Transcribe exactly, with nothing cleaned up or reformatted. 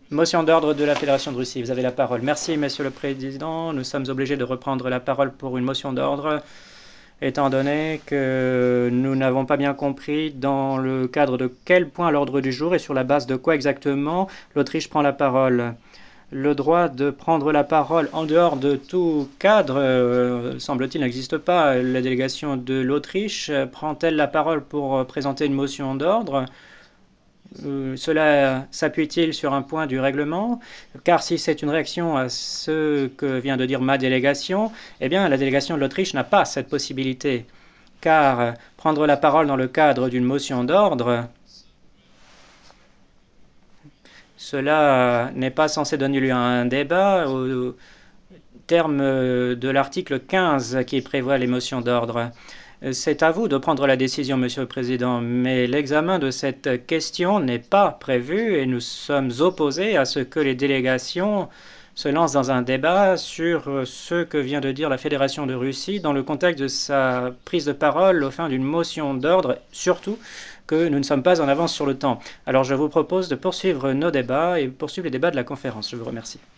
Motion d'ordre de la Fédération de Russie, vous avez la parole. Merci, Monsieur le Président. Nous sommes obligés de reprendre la parole pour une motion d'ordre, étant donné que nous n'avons pas bien compris dans le cadre de quel point à l'ordre du jour et sur la base de quoi exactement l'Autriche prend la parole. Le droit de prendre la parole en dehors de tout cadre, euh, semble-t-il, n'existe pas. La délégation de l'Autriche prend-elle la parole pour présenter une motion d'ordre? Euh, cela s'appuie-t-il sur un point du règlement? Car si c'est une réaction à ce que vient de dire ma délégation, eh bien la délégation de l'Autriche n'a pas cette possibilité. Car euh, prendre la parole dans le cadre d'une motion d'ordre, cela n'est pas censé donner lieu à un débat au terme de l'article quinze qui prévoit les motions d'ordre. C'est à vous de prendre la décision, Monsieur le Président, mais l'examen de cette question n'est pas prévu et nous sommes opposés à ce que les délégations se lancent dans un débat sur ce que vient de dire la Fédération de Russie dans le contexte de sa prise de parole au fin d'une motion d'ordre, surtout que nous ne sommes pas en avance sur le temps. Alors je vous propose de poursuivre nos débats et poursuivre les débats de la conférence. Je vous remercie.